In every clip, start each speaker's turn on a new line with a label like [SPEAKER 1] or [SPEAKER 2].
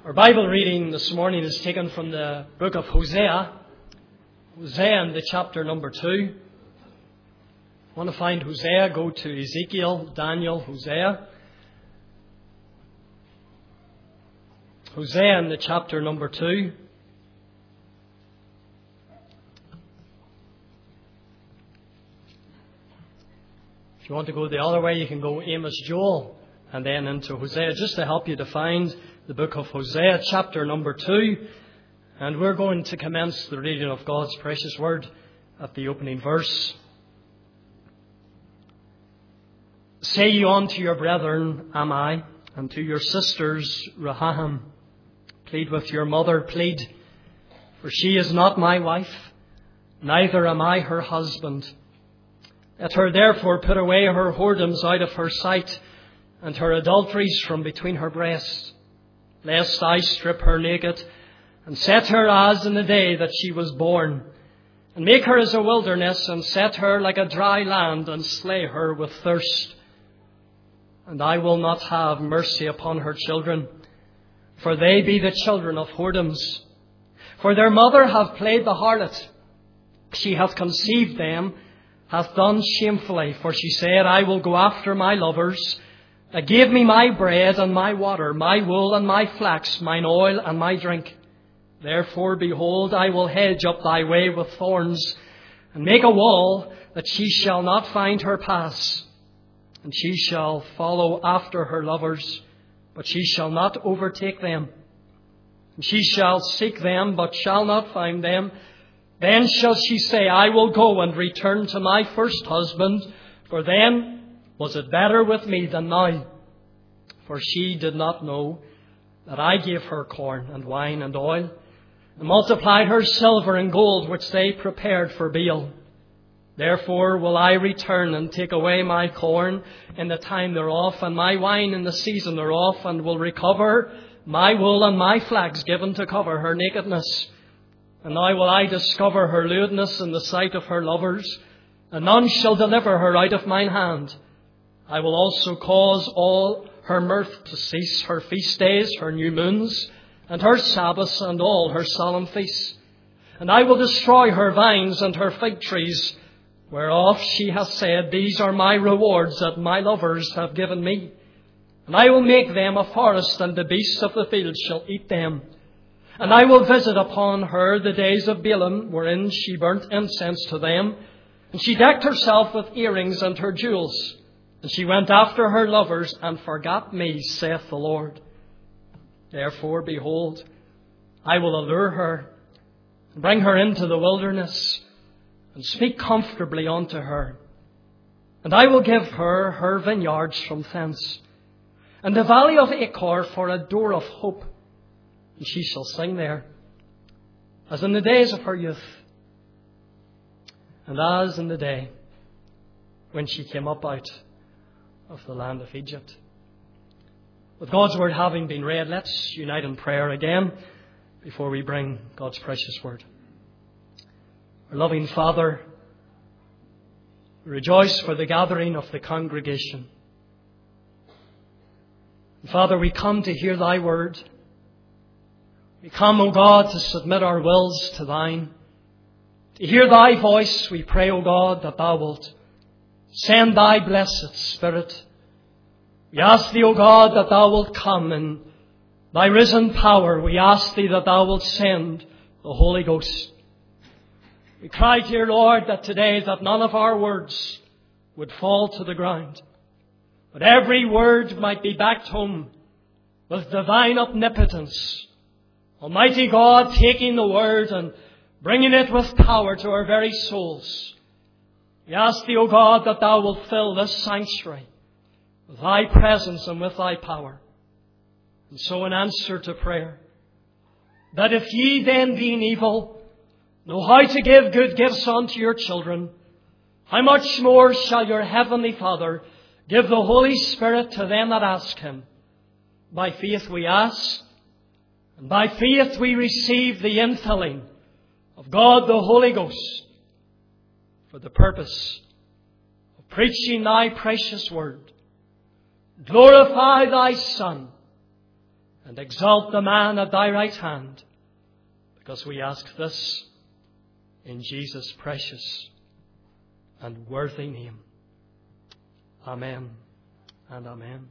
[SPEAKER 1] Our Bible reading this morning is taken from the book of Hosea. Hosea in the chapter number 2. Want to find Hosea? Go to Ezekiel, Daniel, Hosea. Hosea in the chapter number 2. If you want to go the other way, you can go Amos, Joel, and then into Hosea, just to help you to find the book of Hosea, chapter number 2. And we're going to commence the reading of God's precious word at the opening verse. Say ye unto your brethren, Am I, and to your sisters, Rahaham. Plead with your mother, plead, for she is not my wife, neither am I her husband. Let her therefore put away her whoredoms out of her sight, and her adulteries from between her breasts, lest I strip her naked, and set her as in the day that she was born, and make her as a wilderness, and set her like a dry land, and slay her with thirst. And I will not have mercy upon her children, for they be the children of whoredoms. For their mother hath played the harlot. She hath conceived them, hath done shamefully. For she said, I will go after my lovers, that gave me my bread and my water, my wool and my flax, mine oil and my drink. Therefore, behold, I will hedge up thy way with thorns, and make a wall, that she shall not find her pass. And she shall follow after her lovers, but she shall not overtake them. And she shall seek them, but shall not find them. Then shall she say, I will go and return to my first husband, for then was it better with me than now. For she did not know that I gave her corn and wine and oil, and multiplied her silver and gold, which they prepared for Baal. Therefore will I return and take away my corn in the time thereof, and my wine in the season thereof, and will recover my wool and my flax given to cover her nakedness. And now will I discover her lewdness in the sight of her lovers, and none shall deliver her out of mine hand. I will also cause all her mirth to cease, her feast days, her new moons, and her Sabbaths, and all her solemn feasts. And I will destroy her vines and her fig trees, whereof she hath said, These are my rewards that my lovers have given me. And I will make them a forest, and the beasts of the field shall eat them. And I will visit upon her the days of Balaam, wherein she burnt incense to them. And she decked herself with earrings and her jewels. And she went after her lovers, and forgot me, saith the Lord. Therefore, behold, I will allure her, and bring her into the wilderness, and speak comfortably unto her. And I will give her her vineyards from thence, and the valley of Achor for a door of hope. And she shall sing there, as in the days of her youth, and as in the day when she came up out of the land of Egypt. With God's word having been read, let's unite in prayer again before we bring God's precious word. Our loving Father, we rejoice for the gathering of the congregation. And Father, we come to hear thy word. We come, O God, to submit our wills to thine. To hear thy voice, we pray, O God, that thou wilt send thy blessed Spirit. We ask thee, O God, that thou wilt come in thy risen power. We ask thee that thou wilt send the Holy Ghost. We cry, dear Lord, that today that none of our words would fall to the ground, but every word might be backed home with divine omnipotence. Almighty God, taking the word and bringing it with power to our very souls. We ask thee, O God, that thou wilt fill this sanctuary with thy presence and with thy power. And so in answer to prayer, that if ye then being evil know how to give good gifts unto your children, how much more shall your heavenly Father give the Holy Spirit to them that ask him? By faith we ask, and by faith we receive the infilling of God the Holy Ghost for the purpose of preaching thy precious word. Glorify thy Son, and exalt the man at thy right hand, because we ask this in Jesus' precious and worthy name. Amen and amen.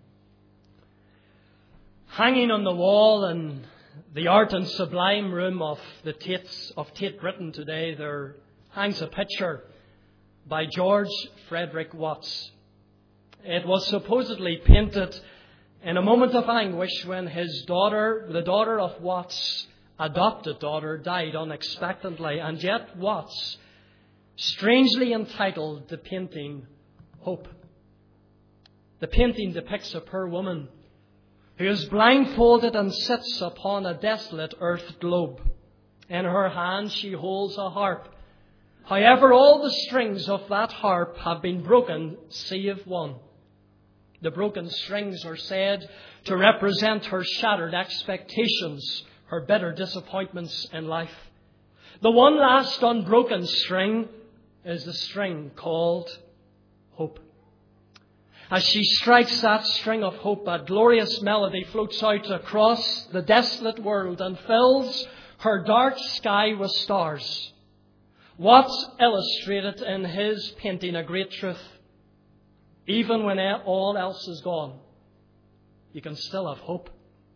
[SPEAKER 1] Hanging on the wall in the art and sublime room of Tate Britain today, there hangs a picture by George Frederick Watts. It was supposedly painted in a moment of anguish when his daughter, the daughter of Watts' adopted daughter, died unexpectedly. And yet Watts strangely entitled the painting Hope. The painting depicts a poor woman who is blindfolded and sits upon a desolate earth globe. In her hand she holds a harp. However, all the strings of that harp have been broken, save one. The broken strings are said to represent her shattered expectations, her bitter disappointments in life. The one last unbroken string is the string called hope. As she strikes that string of hope, a glorious melody floats out across the desolate world and fills her dark sky with stars. Watts illustrated in his painting a great truth. Even when all else is gone, you can still have hope.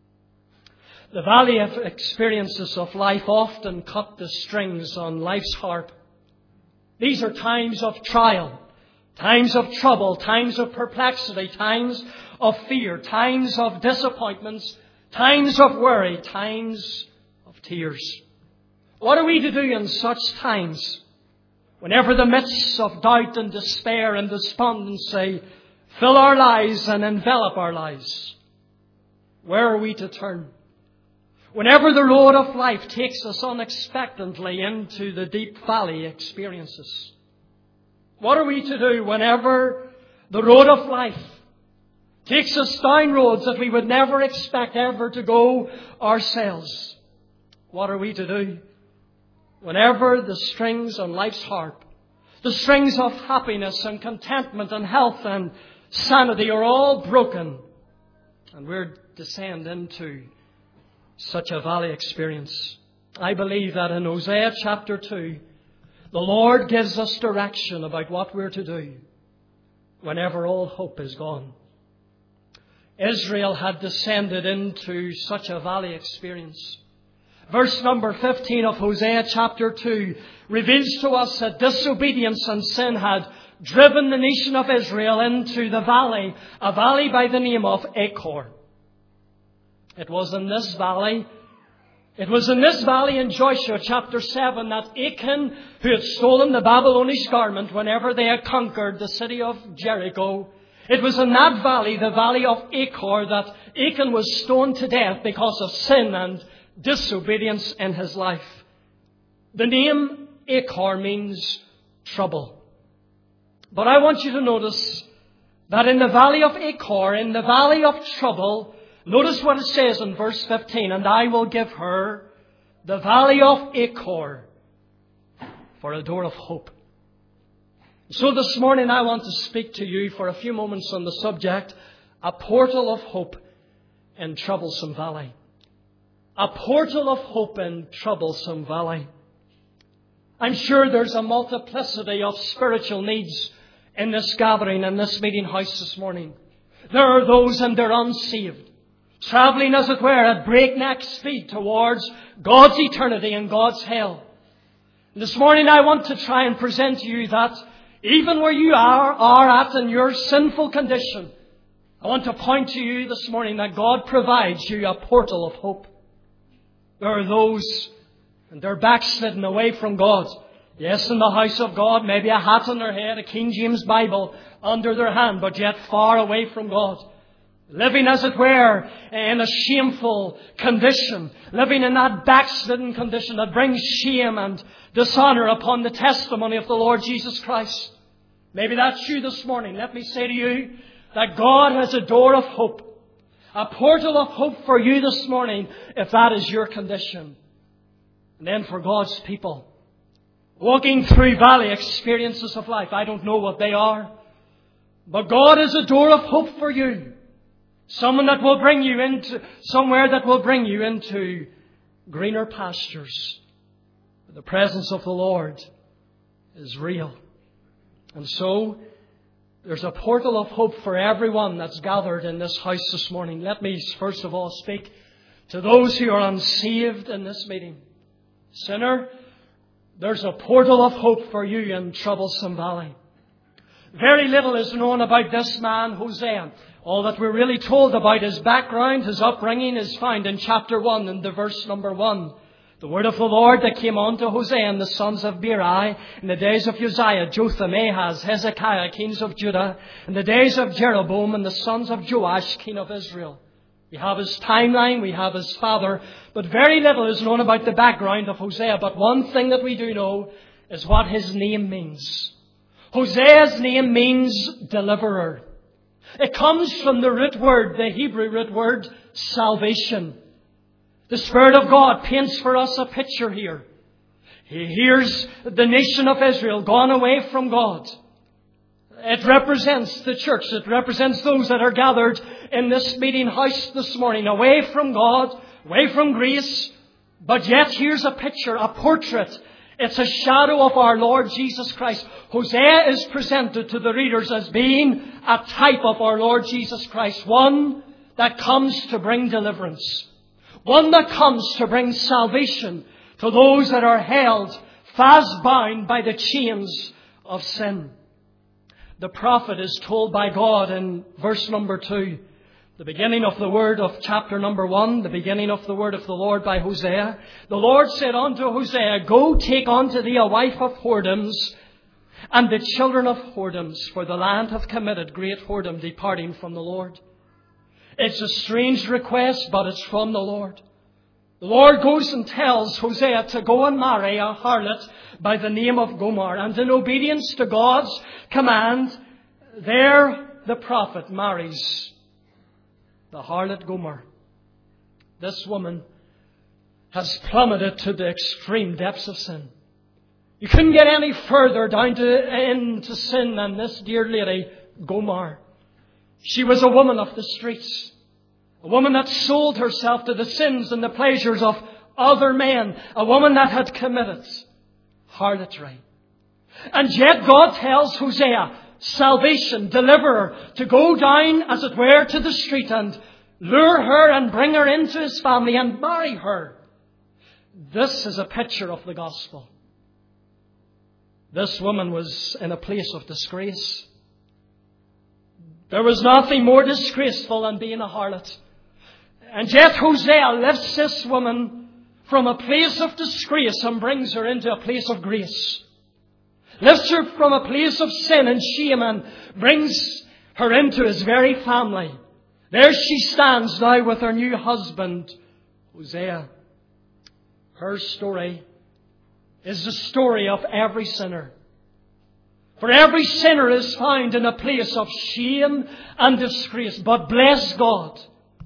[SPEAKER 1] The valley of experiences of life often cut the strings on life's harp. These are times of trial, times of trouble, times of perplexity, times of fear, times of disappointments, times of worry, times of tears. What are we to do in such times? Whenever the midst of doubt and despair and despondency fill our lives and envelop our lives, where are we to turn? Whenever the road of life takes us unexpectedly into the deep valley experiences, what are we to do whenever the road of life takes us down roads that we would never expect ever to go ourselves? What are we to do whenever the strings on life's harp, the strings of happiness and contentment and health and sanity are all broken and we're descend into such a valley experience? I believe that in Hosea chapter 2, the Lord gives us direction about what we're to do whenever all hope is gone. Israel had descended into such a valley experience. Verse number 15 of Hosea chapter 2 reveals to us that disobedience and sin had driven the nation of Israel into the valley, a valley by the name of Achor. It was in this valley in Joshua chapter 7 that Achan, who had stolen the Babylonish garment whenever they had conquered the city of Jericho, it was in that valley, the valley of Achor, that Achan was stoned to death because of sin and disobedience in his life. The name Achor means trouble. But I want you to notice that in the valley of Achor, in the valley of trouble, notice what it says in verse 15, and I will give her the valley of Achor for a door of hope. So this morning I want to speak to you for a few moments on the subject, a portal of hope in troublesome valley. A portal of hope in troublesome valley. I'm sure there's a multiplicity of spiritual needs in this gathering, in this meeting house this morning. There are those and they're unsaved, travelling as it were at breakneck speed towards God's eternity and God's hell. And this morning I want to try and present to you that even where you are at in your sinful condition, I want to point to you this morning that God provides you a portal of hope. There are those, and they're backslidden away from God. Yes, in the house of God, maybe a hat on their head, a King James Bible under their hand, but yet far away from God. Living, as it were, in a shameful condition. Living in that backslidden condition that brings shame and dishonour upon the testimony of the Lord Jesus Christ. Maybe that's you this morning. Let me say to you that God has a door of hope. A portal of hope for you this morning, if that is your condition. And then for God's people, walking through valley experiences of life. I don't know what they are. But God is a door of hope for you. Someone that will bring you into somewhere that will bring you into greener pastures. The presence of the Lord is real. And so, there's a portal of hope for everyone that's gathered in this house this morning. Let me first of all speak to those who are unsaved in this meeting. Sinner, there's a portal of hope for you in Troublesome Valley. Very little is known about this man, Hosea. All that we're really told about his background, his upbringing, is found in chapter 1 and the verse number 1. The word of the Lord that came on to Hosea and the sons of Beeri in the days of Uzziah, Jotham, Ahaz, Hezekiah, kings of Judah, in the days of Jeroboam and the sons of Joash, king of Israel. We have his timeline, we have his father, but very little is known about the background of Hosea. But one thing that we do know is what his name means. Hosea's name means deliverer. It comes from the root word, the Hebrew root word, salvation. The Spirit of God paints for us a picture here. Here's the nation of Israel gone away from God. It represents the church. It represents those that are gathered in this meeting house this morning, away from God, away from grace. But yet here's a picture, a portrait. It's a shadow of our Lord Jesus Christ. Hosea is presented to the readers as being a type of our Lord Jesus Christ. One that comes to bring deliverance. One that comes to bring salvation to those that are held fast bound by the chains of sin. The prophet is told by God in verse number 2, the beginning of the word of chapter number 1, the beginning of the word of the Lord by Hosea. The Lord said unto Hosea, Go take unto thee a wife of whoredoms, and the children of whoredoms, for the land hath committed great whoredom, departing from the Lord. It's a strange request, but it's from the Lord. The Lord goes and tells Hosea to go and marry a harlot by the name of Gomer. And in obedience to God's command, there the prophet marries the harlot Gomer. This woman has plummeted to the extreme depths of sin. You couldn't get any further down into sin than this dear lady, Gomer. She was a woman of the streets. A woman that sold herself to the sins and the pleasures of other men. A woman that had committed harlotry. And yet God tells Hosea, salvation, deliverer, to go down, as it were, to the street and lure her and bring her into his family and marry her. This is a picture of the gospel. This woman was in a place of disgrace. There was nothing more disgraceful than being a harlot. And yet Hosea lifts this woman from a place of disgrace and brings her into a place of grace. Lifts her from a place of sin and shame and brings her into his very family. There she stands now with her new husband, Hosea. Her story is the story of every sinner. For every sinner is found in a place of shame and disgrace. But bless God,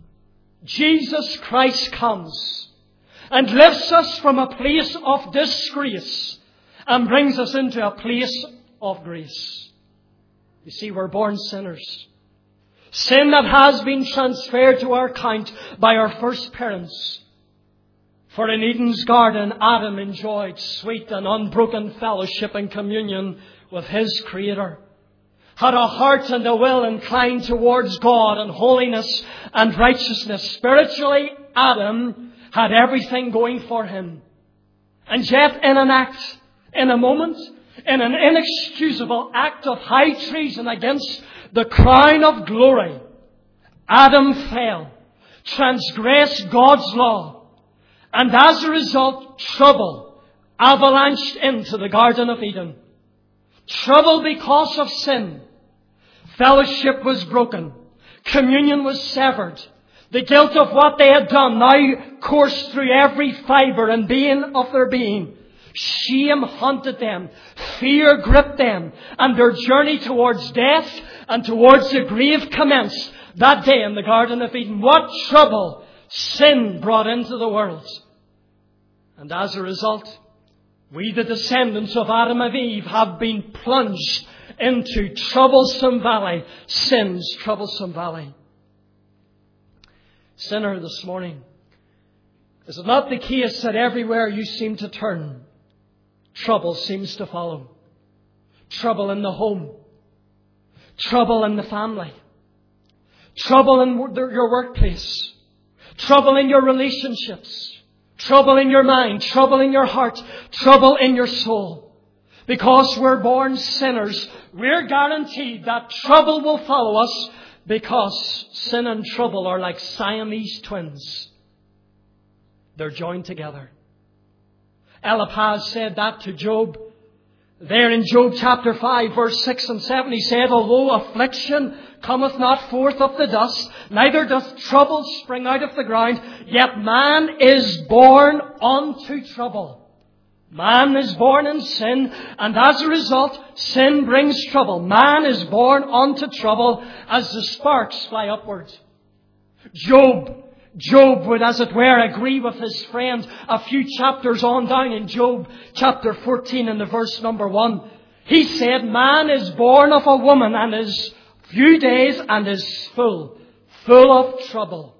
[SPEAKER 1] Jesus Christ comes and lifts us from a place of disgrace and brings us into a place of grace. You see, we're born sinners. Sin that has been transferred to our account by our first parents. For in Eden's garden, Adam enjoyed sweet and unbroken fellowship and communion with his Creator. Had a heart and a will inclined towards God and holiness and righteousness. Spiritually, Adam had everything going for him. And yet in an act, in a moment, in an inexcusable act of high treason against the crown of glory, Adam fell, transgressed God's law, and as a result, trouble avalanched into the Garden of Eden. Trouble because of sin. Fellowship was broken. Communion was severed. The guilt of what they had done now coursed through every fibre and being of their being. Shame haunted them. Fear gripped them. And their journey towards death and towards the grave commenced that day in the Garden of Eden. What trouble sin brought into the world. And as a result, we, the descendants of Adam and Eve, have been plunged into troublesome valley. Sin's troublesome valley. Sinner, this morning, is it not the case that everywhere you seem to turn, trouble seems to follow? Trouble in the home, trouble in the family, trouble in your workplace, trouble in your relationships, trouble in your mind, trouble in your heart, trouble in your soul. Because we're born sinners, we're guaranteed that trouble will follow us, because sin and trouble are like Siamese twins. They're joined together. Eliphaz said that to Job. There in Job chapter 5, verse 6 and 7, he said, although affliction cometh not forth of the dust, neither doth trouble spring out of the ground, yet man is born unto trouble. Man is born in sin, and as a result, sin brings trouble. Man is born unto trouble as the sparks fly upwards. Job would, as it were, agree with his friend a few chapters on down in Job chapter 14 and the verse number 1. He said, man is born of a woman and is few days and is full of trouble.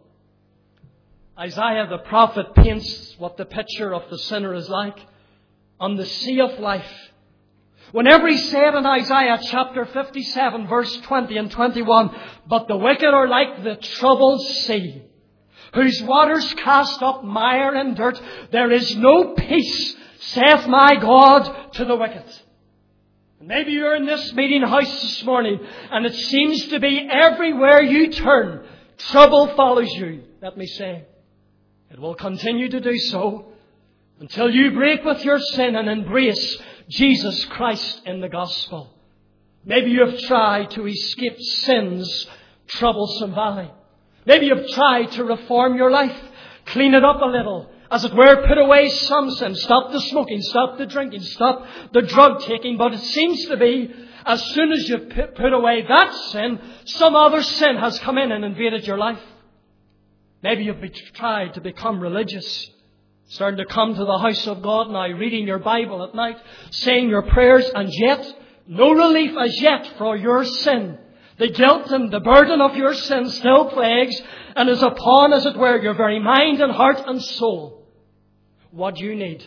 [SPEAKER 1] Isaiah the prophet paints what the picture of the sinner is like on the sea of life. Whenever he said in Isaiah chapter 57 verse 20 and 21, but the wicked are like the troubled sea, whose waters cast up mire and dirt. There is no peace, saith my God, to the wicked. Maybe you're in this meeting house this morning, and it seems to be everywhere you turn, trouble follows you. Let me say, it will continue to do so until you break with your sin and embrace Jesus Christ in the gospel. Maybe you have tried to escape sin's troublesome valley. Maybe you've tried to reform your life, clean it up a little, as it were, put away some sin, stop the smoking, stop the drinking, stop the drug taking. But it seems to be, as soon as you've put away that sin, some other sin has come in and invaded your life. Maybe you've tried to become religious, starting to come to the house of God now, reading your Bible at night, saying your prayers, and yet no relief as yet for your sin. The guilt and the burden of your sin still plagues and is upon, as it were, your very mind and heart and soul. What you need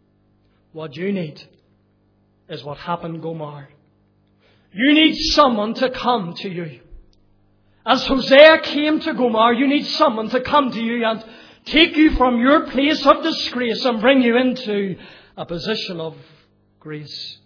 [SPEAKER 1] is what happened Gomer. You need someone to come to you. As Hosea came to Gomer, you need someone to come to you and take you from your place of disgrace and bring you into a position of grace.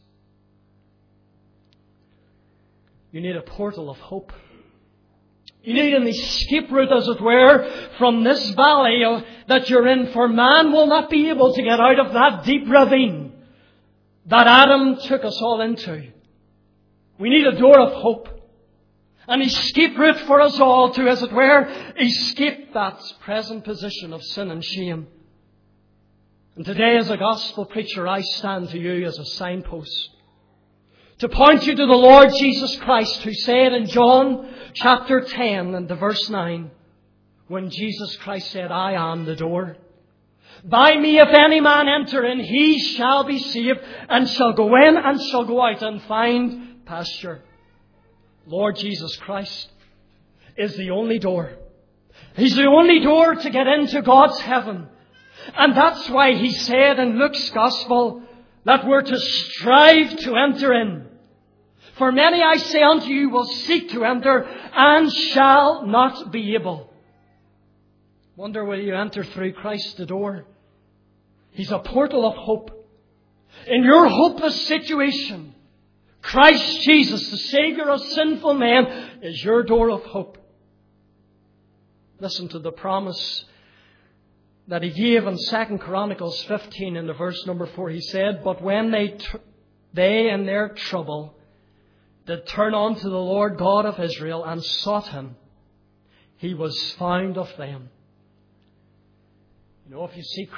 [SPEAKER 1] You need a portal of hope. You need an escape route, as it were, from this valley that you're in. For man will not be able to get out of that deep ravine that Adam took us all into. We need a door of hope. An escape route for us all to, as it were, escape that present position of sin and shame. And today, as a gospel preacher, I stand to you as a signpost to point you to the Lord Jesus Christ, who said in John chapter 10 and the verse 9, when Jesus Christ said, I am the door. By me, if any man enter in, he shall be saved, and shall go in and shall go out and find pasture. Lord Jesus Christ is the only door. He's the only door to get into God's heaven. And that's why He said in Luke's Gospel that we're to strive to enter in. For many, I say unto you, will seek to enter and shall not be able. Wonder, will you enter through Christ the door? He's a portal of hope. In your hopeless situation, Christ Jesus, the Savior of sinful men, is your door of hope. Listen to the promise that He gave in 2 Chronicles 15 in the verse number 4. He said, but when they in their trouble did turn unto the Lord God of Israel and sought Him, He was found of them. You know, if you seek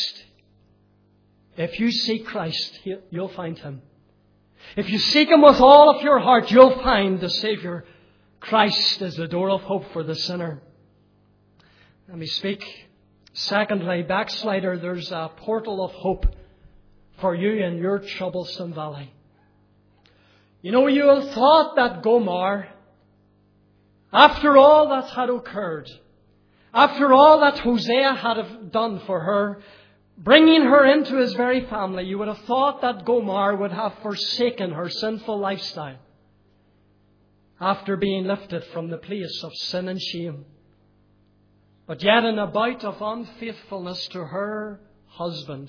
[SPEAKER 1] Christ, you'll find Him. If you seek Him with all of your heart, you'll find the Savior. Christ is the door of hope for the sinner. Let me speak. Secondly, backslider, there's a portal of hope for you in your troublesome valley. You know, you have thought that Gomer, after all that had occurred, After all that Hosea had have done for her, bringing her into his very family, you would have thought that Gomer would have forsaken her sinful lifestyle after being lifted from the place of sin and shame. But yet in a bout of unfaithfulness to her husband,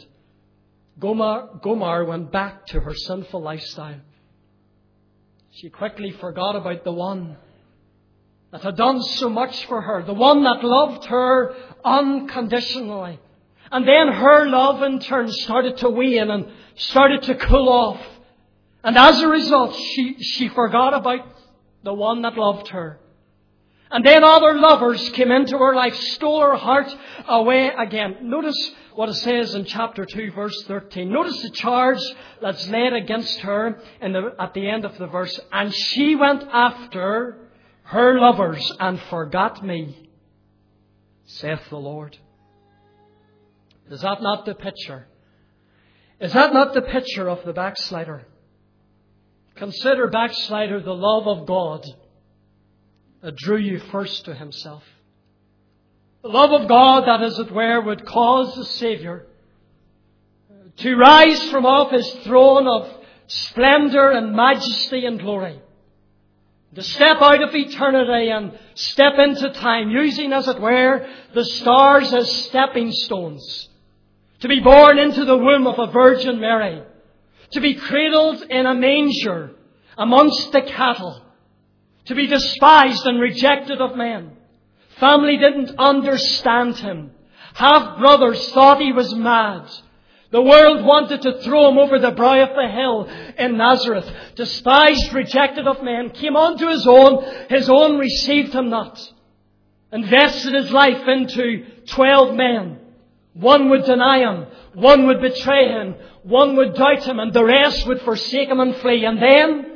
[SPEAKER 1] Gomer went back to her sinful lifestyle. She quickly forgot about the one that had done so much for her, the one that loved her unconditionally. And then her love in turn started to wane and started to cool off. And as a result, she forgot about the one that loved her. And then other lovers came into her life, stole her heart away again. Notice what it says in chapter 2, verse 13. Notice the charge that's laid against her at the end of the verse. And she went after her lovers and forgot me, saith the Lord. Is that not the picture? Is that not the picture of the backslider? Consider, backslider, the love of God that drew you first to Himself. The love of God that, as it were, would cause the Saviour to rise from off His throne of splendour and majesty and glory, to step out of eternity and step into time, using, as it were, the stars as stepping stones, to be born into the womb of a Virgin Mary, to be cradled in a manger amongst the cattle, to be despised and rejected of men. Family didn't understand Him. Half-brothers thought He was mad. The world wanted to throw Him over the brow of the hill in Nazareth. Despised, rejected of men, came unto His own received Him not. Invested His life into 12 men. One would deny Him, one would betray Him, one would doubt Him, and the rest would forsake Him and flee. And then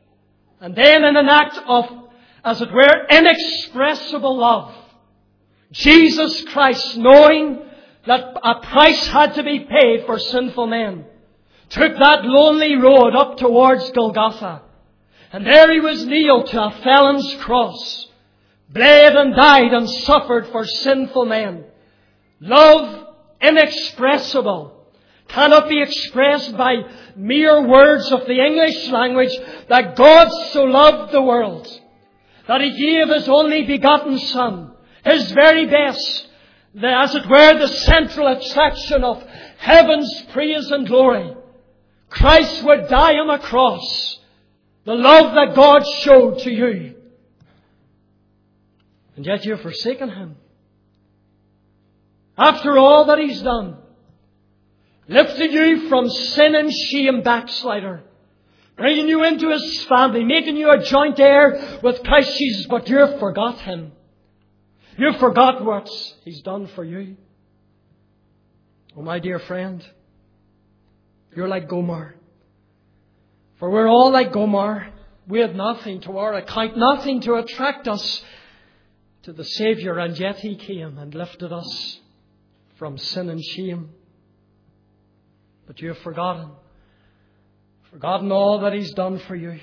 [SPEAKER 1] in an act of, as it were, inexpressible love, Jesus Christ, knowing that a price had to be paid for sinful men, took that lonely road up towards Golgotha. And there He was nailed to a felon's cross, bled and died and suffered for sinful men. Love inexpressible, cannot be expressed by mere words of the English language, that God so loved the world that He gave His only begotten Son, His very best, as it were, the central attraction of heaven's praise and glory. Christ would die on a cross. The love that God showed to you. And yet you've forsaken Him. After all that He's done, lifted you from sin and shame, backslider, bringing you into His family, making you a joint heir with Christ Jesus, but you've forgot Him. You've forgot what He's done for you. Oh, my dear friend, you're like Gomer. For we're all like Gomer. We had nothing to our account, nothing to attract us to the Saviour, and yet He came and lifted us from sin and shame. But you have forgotten all that He's done for you.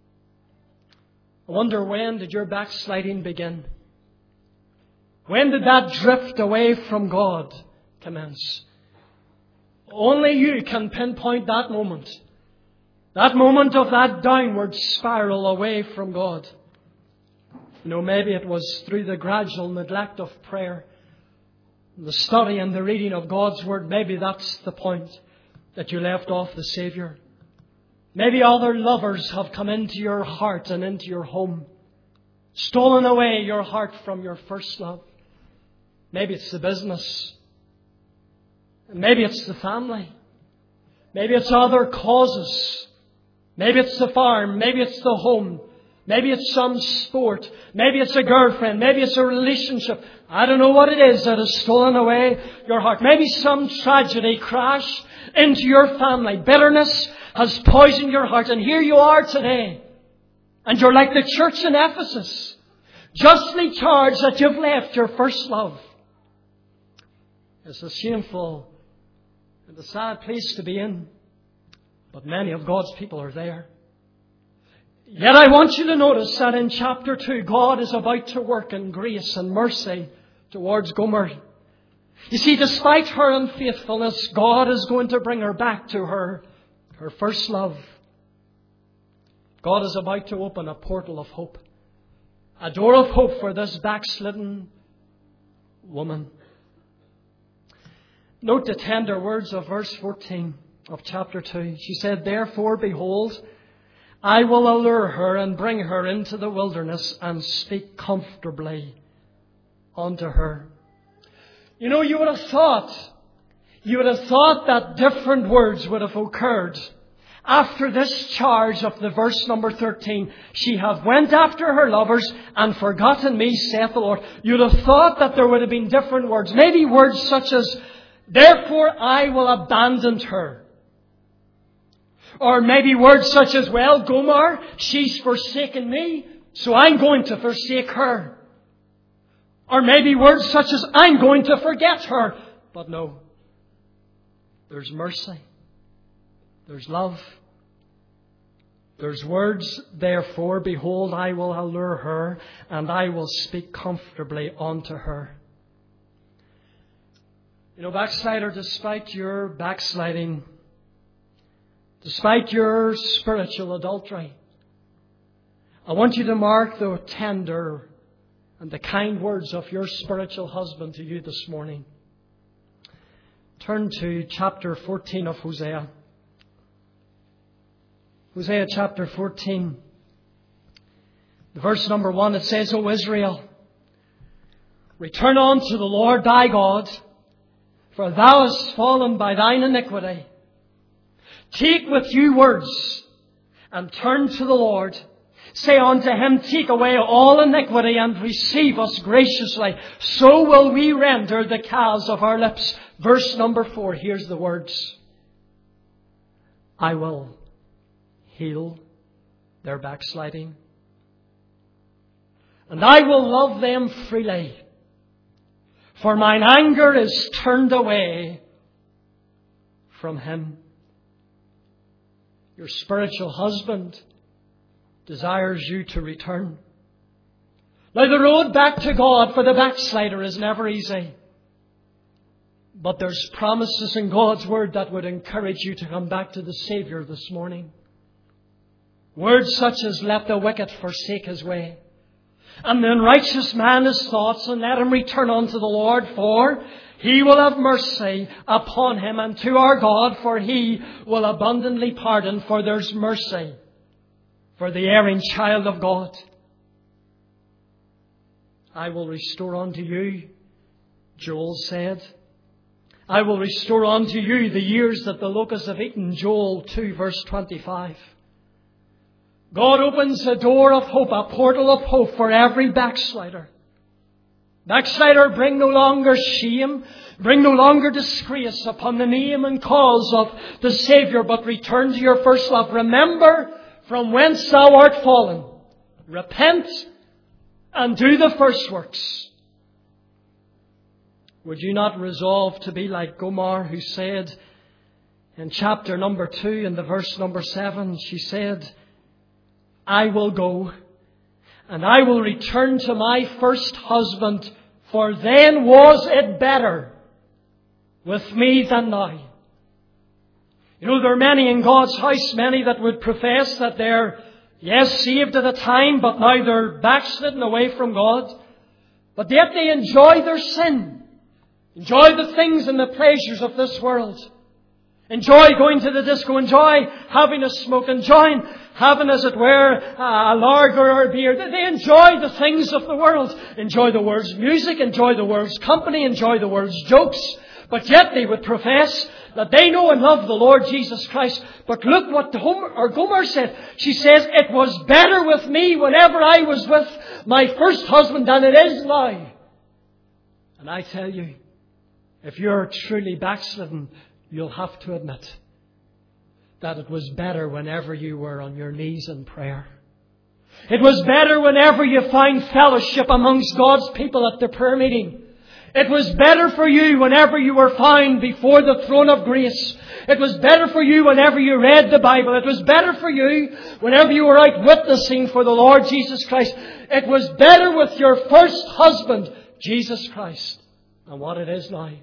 [SPEAKER 1] I wonder, when did your backsliding begin? When did that drift away from God commence? Only you can pinpoint that moment. That moment of that downward spiral away from God. You know, maybe it was through the gradual neglect of prayer, the study and the reading of God's Word. Maybe that's the point, that you left off the Saviour. Maybe other lovers have come into your heart and into your home, stolen away your heart from your first love. Maybe it's the business. Maybe it's the family. Maybe it's other causes. Maybe it's the farm. Maybe it's the home. Maybe it's some sport. Maybe it's a girlfriend. Maybe it's a relationship. I don't know what it is that has stolen away your heart. Maybe some tragedy crashed into your family. Bitterness has poisoned your heart. And here you are today. And you're like the church in Ephesus, justly charged that you've left your first love. It's a shameful and a sad place to be in. But many of God's people are there. Yet I want you to notice that in chapter 2, God is about to work in grace and mercy towards Gomer. You see, despite her unfaithfulness, God is going to bring her back to her first love. God is about to open a portal of hope, a door of hope for this backslidden woman. Note the tender words of verse 14 of chapter 2. She said, "Therefore, behold, I will allure her and bring her into the wilderness and speak comfortably unto her." You know, you would have thought that different words would have occurred after this charge of the verse number 13. "She hath went after her lovers and forgotten me, saith the Lord." You'd have thought that there would have been different words. Maybe words such as, "Therefore I will abandon her." Or maybe words such as, "Well, Gomer, she's forsaken me, so I'm going to forsake her." Or maybe words such as, "I'm going to forget her." But no. There's mercy. There's love. There's words, "Therefore, behold, I will allure her, and I will speak comfortably unto her." You know, backslider, despite your backsliding, despite your spiritual adultery, I want you to mark the tender and the kind words of your spiritual husband to you this morning. Turn to chapter 14 of Hosea. Hosea chapter 14. Verse number 1, it says, "O Israel, return unto the Lord thy God, for thou hast fallen by thine iniquity. Take with you words, and turn to the Lord. Say unto him, Take away all iniquity, and receive us graciously. So will we render the calves of our lips." Verse number 4, here's the words. "I will heal their backsliding, and I will love them freely. For mine anger is turned away from him." Your spiritual husband desires you to return. Now, the road back to God for the backslider is never easy. But there's promises in God's Word that would encourage you to come back to the Savior this morning. Words such as, "Let the wicked forsake his way, and the unrighteous man his thoughts, and let him return unto the Lord, for He will have mercy upon him, and to our God, for He will abundantly pardon." For there's mercy for the erring child of God. "I will restore unto you," Joel said. "I will restore unto you the years that the locusts have eaten." Joel 2 verse 25. God opens a door of hope, a portal of hope for every backslider. Backslider, bring no longer shame, bring no longer disgrace upon the name and cause of the Savior, but return to your first love. Remember from whence thou art fallen. Repent and do the first works. Would you not resolve to be like Gomer, who said in chapter number 2 and the verse number 7, she said, "I will go, and I will return to my first husband, for then was it better with me than now." You know, there are many in God's house, many that would profess that they're, yes, saved at a time, but now they're backslidden away from God. But yet they enjoy their sin, enjoy the things and the pleasures of this world. Enjoy going to the disco, enjoy having a smoke, enjoy having, as it were, a lager or a beer. They enjoy the things of the world. Enjoy the world's music, enjoy the world's company, enjoy the world's jokes. But yet they would profess that they know and love the Lord Jesus Christ. But look what Gomer said. She says, "It was better with me whenever I was with my first husband than it is now." And I tell you, if you're truly backslidden, you'll have to admit that it was better whenever you were on your knees in prayer. It was better whenever you found fellowship amongst God's people at the prayer meeting. It was better for you whenever you were found before the throne of grace. It was better for you whenever you read the Bible. It was better for you whenever you were out witnessing for the Lord Jesus Christ. It was better with your first husband Jesus Christ and what it is now.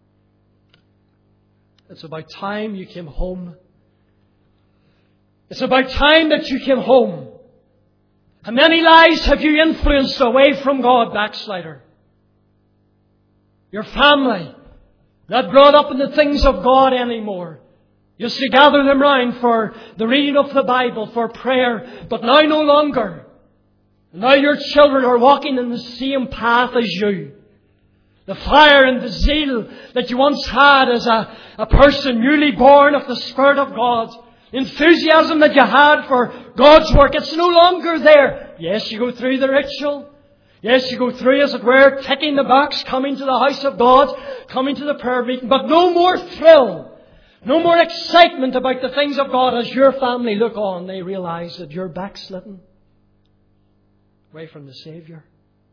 [SPEAKER 1] It's about time you came home. It's about time that you came home. How many lives have you influenced away from God, backslider? Your family, not brought up in the things of God anymore. You used to gather them round for the reading of the Bible, for prayer, but now no longer. Now your children are walking in the same path as you. The fire and the zeal that you once had as a person newly born of the Spirit of God. Enthusiasm that you had for God's work, it's no longer there. Yes, you go through the ritual. Yes, you go through, as it were, ticking the box, coming to the house of God, coming to the prayer meeting, but no more thrill, no more excitement about the things of God. As your family look on, they realize that you're backslidden away from the Saviour.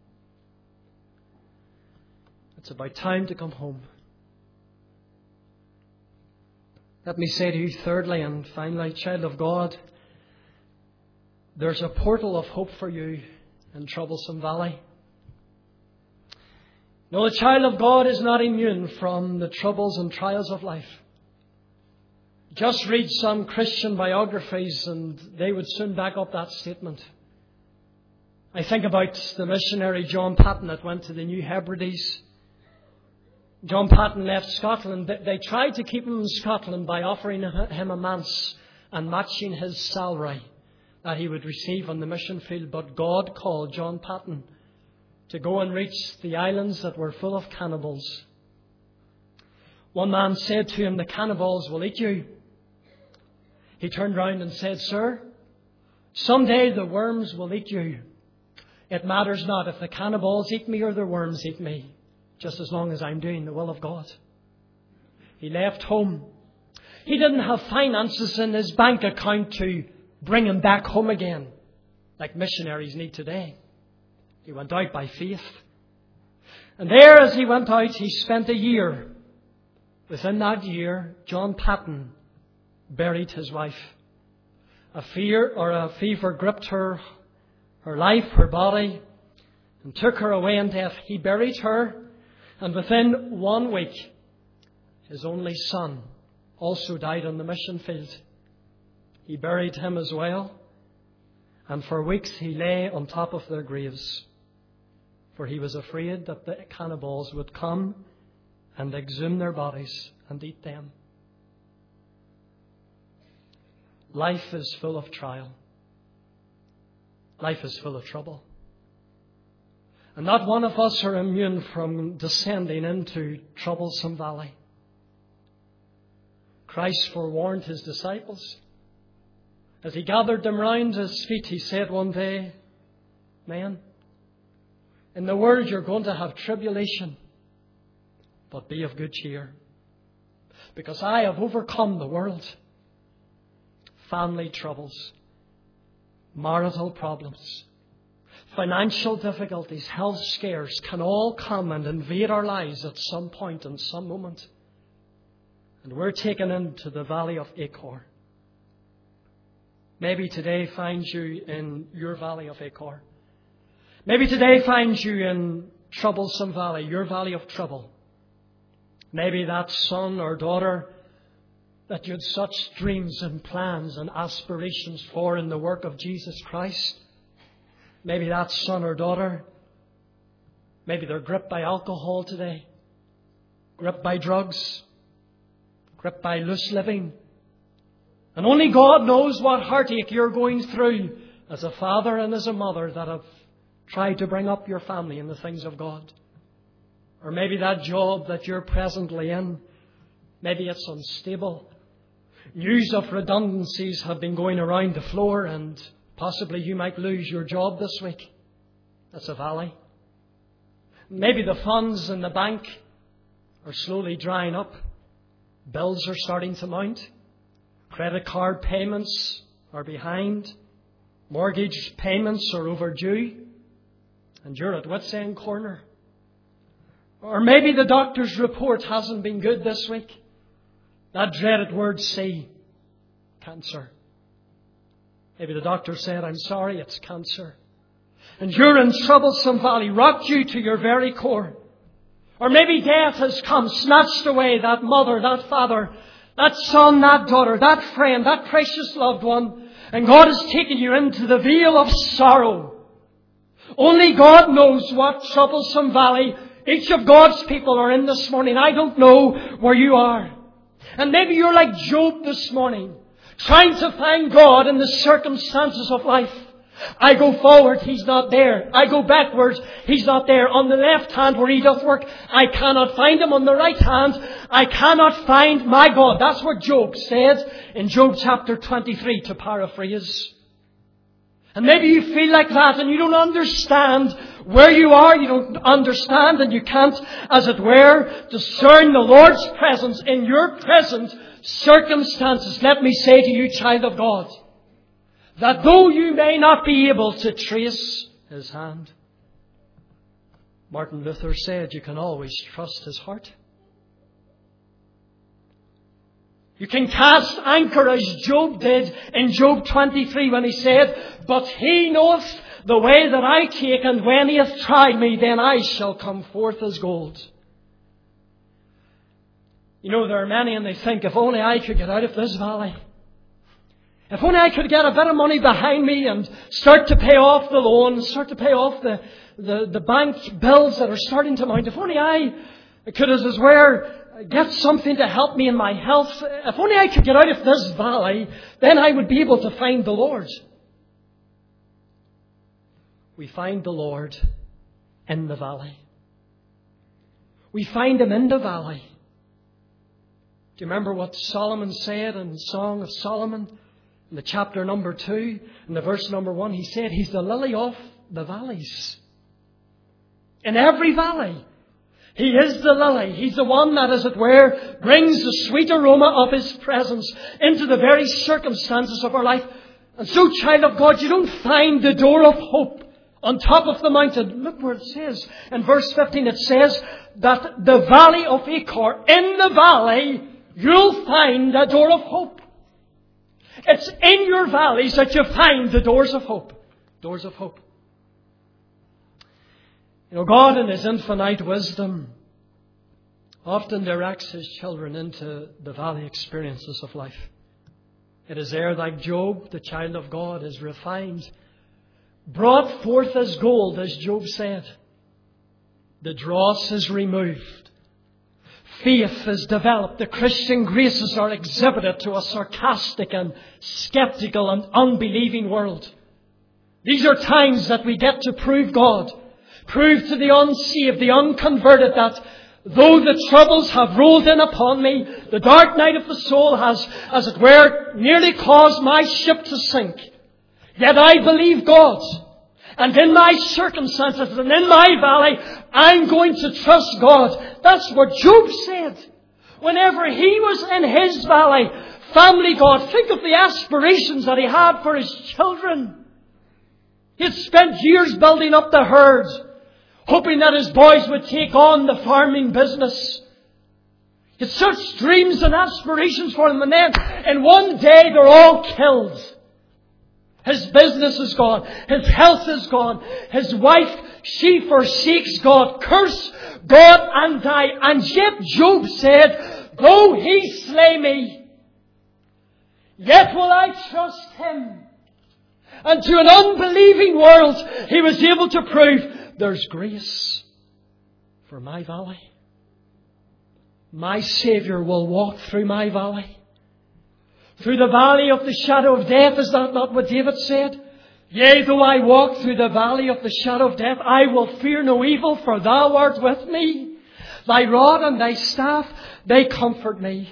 [SPEAKER 1] It's about time to come home. Let me say to you thirdly and finally, child of God, there's a portal of hope for you in Troublesome Valley. No, the child of God is not immune from the troubles and trials of life. Just read some Christian biographies and they would soon back up that statement. I think about the missionary John Paton that went to the New Hebrides. John Paton left Scotland. They tried to keep him in Scotland by offering him a manse and matching his salary that he would receive on the mission field. But God called John Paton to go and reach the islands that were full of cannibals. One man said to him, "The cannibals will eat you." He turned round and said, "Sir, someday the worms will eat you. It matters not if the cannibals eat me or the worms eat me, just as long as I'm doing the will of God." He left home. He didn't have finances in his bank account to bring him back home again, like missionaries need today. He went out by faith. And there, as he went out, he spent a year. Within that year, John Paton buried his wife. A fever gripped her life, her body, and took her away in death. He buried her, and within 1 week, his only son also died on the mission field. He buried him as well, and for weeks he lay on top of their graves, for he was afraid that the cannibals would come and exhume their bodies and eat them. Life is full of trial. Life is full of trouble. And not one of us are immune from descending into Troublesome Valley. Christ forewarned his disciples. As he gathered them round his feet, he said one day, "Men, in the world you're going to have tribulation, but be of good cheer, because I have overcome the world." Family troubles, marital problems, financial difficulties, health scares can all come and invade our lives at some point and some moment. And we're taken into the valley of Achor. Maybe today finds you in your valley of Achor. Maybe today finds you in Troublesome Valley, your valley of trouble. Maybe that son or daughter that you had such dreams and plans and aspirations for in the work of Jesus Christ. Maybe that son or daughter, maybe they're gripped by alcohol today, gripped by drugs, gripped by loose living. And only God knows what heartache you're going through as a father and as a mother that have tried to bring up your family in the things of God. Or maybe that job that you're presently in, maybe it's unstable. News of redundancies have been going around the floor, and possibly you might lose your job this week. That's a valley. Maybe the funds in the bank are slowly drying up. Bills are starting to mount. Credit card payments are behind. Mortgage payments are overdue. And you're at wit's end corner. Or maybe the doctor's report hasn't been good this week. That dreaded word C, cancer. Maybe the doctor said, "I'm sorry, it's cancer." and you're in troublesome valley, rocked you to your very core. Or maybe death has come, snatched away that mother, that father, that son, that daughter, that friend, that precious loved one, and God has taken you into the vale of sorrow. Only God knows what troublesome valley each of God's people are in this morning. I don't know where you are. And maybe you're like Job this morning, trying to find God in the circumstances of life. I go forward, He's not there. I go backwards, He's not there. On the left hand where He doth work, I cannot find Him. On the right hand, I cannot find my God. That's what Job says in Job chapter 23, to paraphrase. And maybe you feel like that and you don't understand where you are. You don't understand and you can't, as it were, discern the Lord's presence in your present circumstances. Let me say to you, child of God, that though you may not be able to trace His hand, Martin Luther said, you can always trust His heart. You can cast anchor as Job did in Job 23 when he said, but He knoweth the way that I take, and when He hath tried me, then I shall come forth as gold. You know, there are many and they think, if only I could get out of this valley. If only I could get a bit of money behind me and start to pay off the loan, start to pay off the bank bills that are starting to mount. If only I could, as it were, get something to help me in my health. If only I could get out of this valley, then I would be able to find the Lord. We find the Lord in the valley. We find Him in the valley. Do you remember what Solomon said in the Song of Solomon? In the chapter number 2, in the verse number 1, he said, He's the lily of the valleys. In every valley, He is the lily. He's the one that, as it were, brings the sweet aroma of His presence into the very circumstances of our life. And so, child of God, you don't find the door of hope on top of the mountain. Look where it says. In verse 15 it says that the valley of Achor, in the valley, you'll find a door of hope. It's in your valleys that you find the doors of hope. Doors of hope. You know, God in His infinite wisdom often directs His children into the valley experiences of life. It is there, like Job, the child of God, is refined, brought forth as gold, as Job said. The dross is removed. Faith is developed. The Christian graces are exhibited to a sarcastic and skeptical and unbelieving world. These are times that we get to prove God. Prove to the unsaved, the unconverted, that though the troubles have rolled in upon me, the dark night of the soul has, as it were, nearly caused my ship to sink. Yet I believe God. And in my circumstances and in my valley, I'm going to trust God. That's what Job said. Whenever he was in his valley, family God, think of the aspirations that he had for his children. He had spent years building up the herds, hoping that his boys would take on the farming business. He had such dreams and aspirations for them, and then in one day they're all killed. His business is gone. His health is gone. His wife, she forsakes God. Curse God and die. And yet Job said, though He slay me, yet will I trust Him. And to an unbelieving world, he was able to prove there's grace for my valley. My Saviour will walk through my valley. Through the valley of the shadow of death, is that not what David said? Yea, though I walk through the valley of the shadow of death, I will fear no evil, for Thou art with me. Thy rod and Thy staff, they comfort me.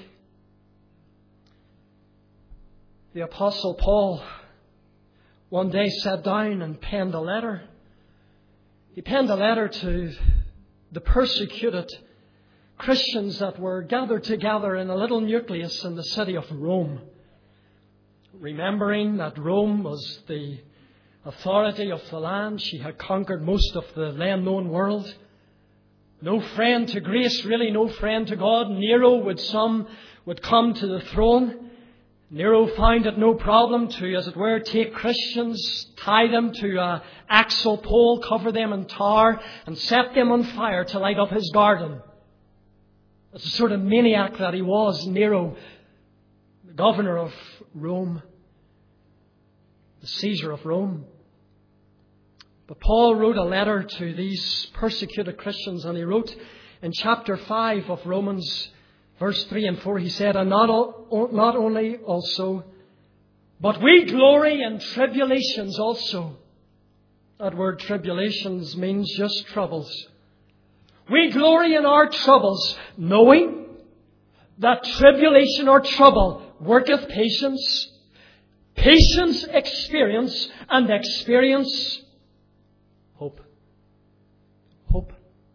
[SPEAKER 1] The Apostle Paul one day sat down and penned a letter. He penned a letter to the persecuted Christians that were gathered together in a little nucleus in the city of Rome. Remembering that Rome was the authority of the land. She had conquered most of the then known world. No friend to grace, really no friend to God. Nero would come to the throne. Nero found it no problem to, as it were, take Christians, tie them to an axle pole, cover them in tar, and set them on fire to light up his garden. That's the sort of maniac that he was, Nero, the governor of Rome, the Caesar of Rome. But Paul wrote a letter to these persecuted Christians, and he wrote in chapter 5 of Romans, verse 3 and 4, he said, "And not only also, but we glory in tribulations also." That word tribulations means just troubles. We glory in our troubles, knowing that tribulation or trouble worketh patience, patience experience, and experience hope. Hope.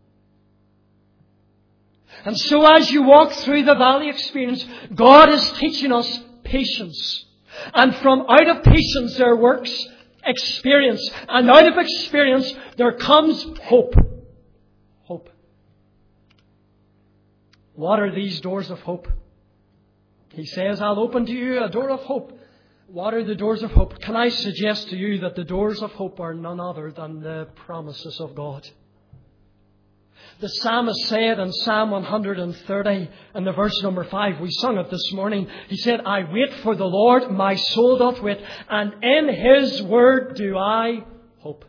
[SPEAKER 1] And so as you walk through the valley experience, God is teaching us patience. And from out of patience there works experience. And out of experience there comes hope. Hope. What are these doors of hope? He says, "I'll open to you a door of hope." What are the doors of hope? Can I suggest to you that the doors of hope are none other than the promises of God? The psalmist said in Psalm 130 and the verse number 5, we sung it this morning. He said, "I wait for the Lord, my soul doth wait, and in His word do I hope."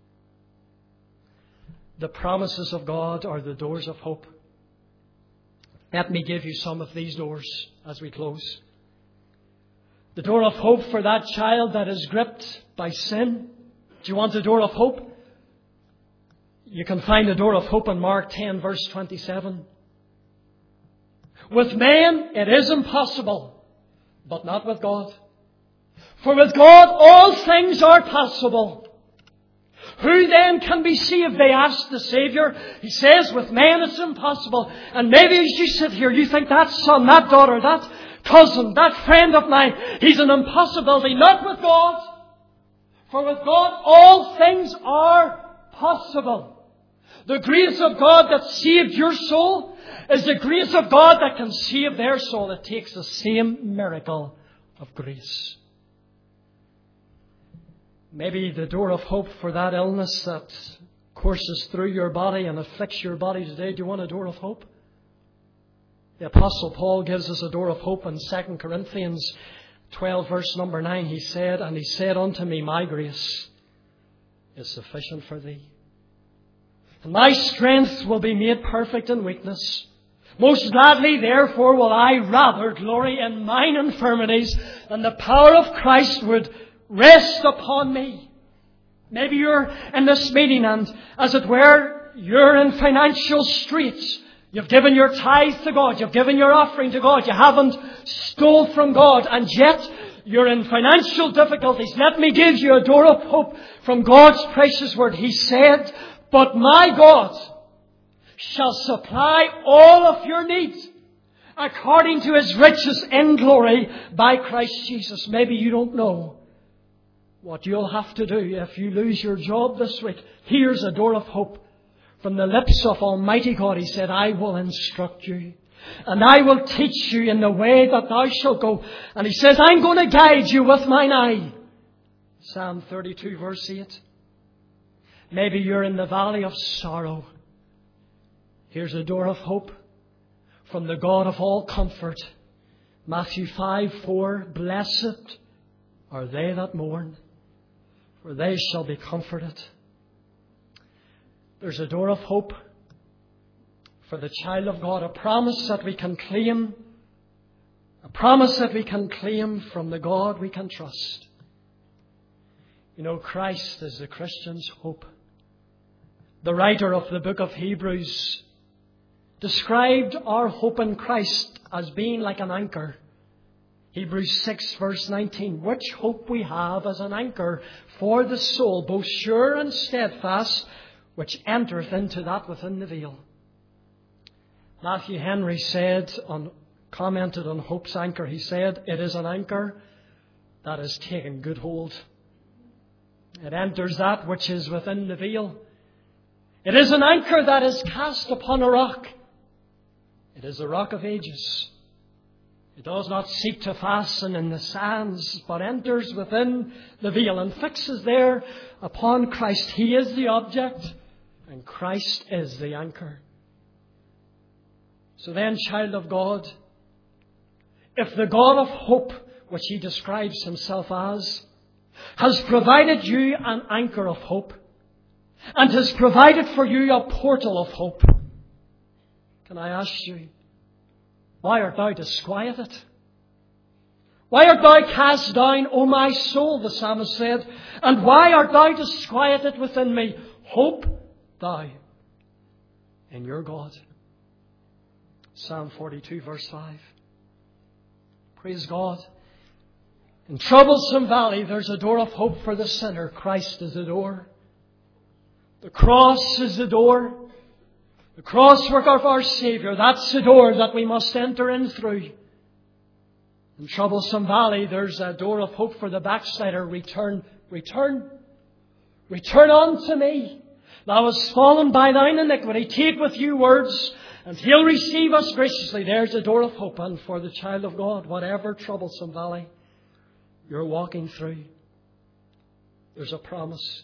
[SPEAKER 1] The promises of God are the doors of hope. Let me give you some of these doors as we close. The door of hope for that child that is gripped by sin. Do you want a door of hope? You can find a door of hope in Mark 10 verse 27. With man it is impossible, but not with God. For with God all things are possible. Who then can be saved? They asked the Saviour. He says, with man it's impossible. And maybe as you sit here, you think that son, that daughter, that cousin, that friend of mine, he's an impossibility. Not with God. For with God all things are possible. The grace of God that saved your soul is the grace of God that can save their soul. It takes the same miracle of grace. Maybe the door of hope for that illness that courses through your body and afflicts your body today. Do you want a door of hope? The Apostle Paul gives us a door of hope in 2 Corinthians 12 verse number 9. He said, "And He said unto me, My grace is sufficient for thee. And my strength will be made perfect in weakness. Most gladly, therefore, will I rather glory in mine infirmities, and the power of Christ would rest upon me." Maybe you're in this meeting and, as it were, you're in financial straits. You've given your tithe to God. You've given your offering to God. You haven't stole from God. And yet, you're in financial difficulties. Let me give you a door of hope from God's precious word. He said, "But my God shall supply all of your needs according to His riches in glory by Christ Jesus." Maybe you don't know what you'll have to do if you lose your job this week. Here's a door of hope from the lips of Almighty God. He said, "I will instruct you, and I will teach you in the way that thou shalt go." And He says, "I'm going to guide you with mine eye." Psalm 32 verse 8. Maybe you're in the valley of sorrow. Here's a door of hope from the God of all comfort. Matthew 5:4. "Blessed are they that mourn, for they shall be comforted." There's a door of hope for the child of God, a promise that we can claim, a promise that we can claim from the God we can trust. You know, Christ is the Christian's hope. The writer of the book of Hebrews described our hope in Christ as being like an anchor. Hebrews 6 verse 19, "Which hope we have as an anchor for the soul, both sure and steadfast, which entereth into that within the veil." Matthew Henry commented on hope's anchor. He said, "It is an anchor that is taken good hold. It enters that which is within the veil. It is an anchor that is cast upon a rock. It is a rock of ages. He does not seek to fasten in the sands, but enters within the veil and fixes there upon Christ. He is the object, and Christ is the anchor. So then, child of God, if the God of hope, which He describes Himself as, has provided you an anchor of hope, and has provided for you a portal of hope, can I ask you, why art thou disquieted? Why art thou cast down, O my soul, the psalmist said, and why art thou disquieted within me? Hope thou in your God. Psalm 42, verse 5. Praise God. In troublesome valley, there's a door of hope for the sinner. Christ is the door. The cross is the door. The cross work of our Saviour, that's the door that we must enter in through. In troublesome valley, there's a door of hope for the backslider. Return, return, return unto me. Thou hast fallen by thine iniquity. Take with you words, and He'll receive us graciously. There's a door of hope. And for the child of God, whatever troublesome valley you're walking through, there's a promise.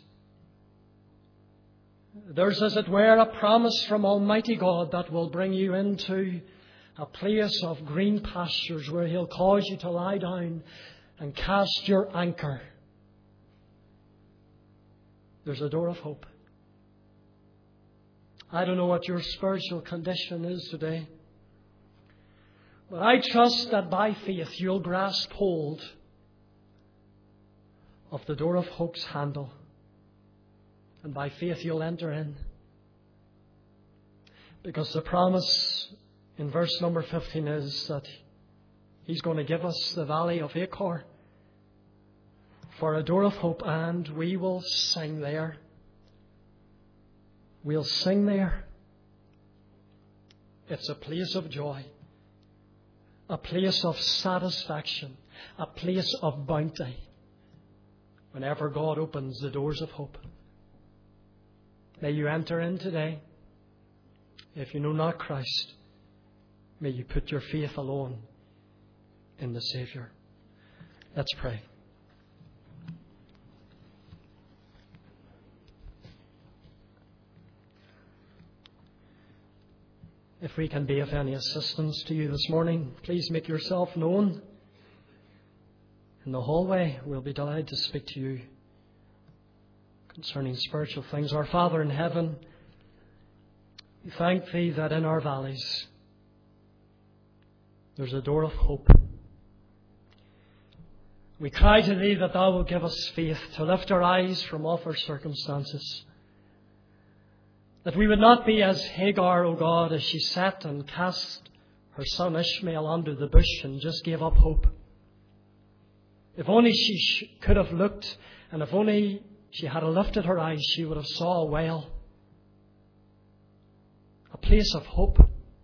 [SPEAKER 1] There's, as it were, a promise from Almighty God that will bring you into a place of green pastures where He'll cause you to lie down and cast your anchor. There's a door of hope. I don't know what your spiritual condition is today, but I trust that by faith you'll grasp hold of the door of hope's handle. And by faith you'll enter in. Because the promise in verse number 15 is that He's going to give us the valley of Achor for a door of hope, and we will sing there. We'll sing there. It's a place of joy, a place of satisfaction, a place of bounty whenever God opens the doors of hope. May you enter in today. If you know not Christ, may you put your faith alone in the Saviour. Let's pray. If we can be of any assistance to you this morning, please make yourself known in the hallway. We'll be delighted to speak to you concerning spiritual things. Our Father in heaven, we thank Thee that in our valleys there's a door of hope. We cry to Thee that Thou will give us faith to lift our eyes from off our circumstances, that we would not be as Hagar, O God, as she sat and cast her son Ishmael under the bush and just gave up hope. If only she could have looked, and if only she had lifted her eyes, she would have saw a well, a place of hope.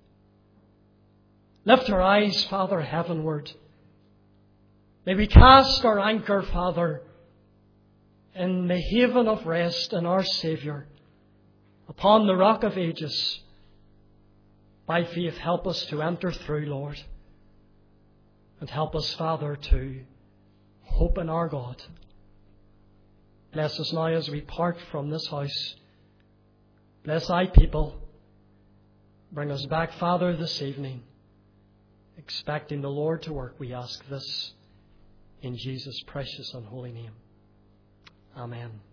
[SPEAKER 1] Lift our eyes, Father, heavenward. May we cast our anchor, Father, in the haven of rest in our Saviour, upon the rock of ages. By faith, help us to enter through, Lord, and help us, Father, to hope in our God. Bless us now as we part from this house. Bless Thy people. Bring us back, Father, this evening, expecting the Lord to work. We ask this in Jesus' precious and holy name. Amen.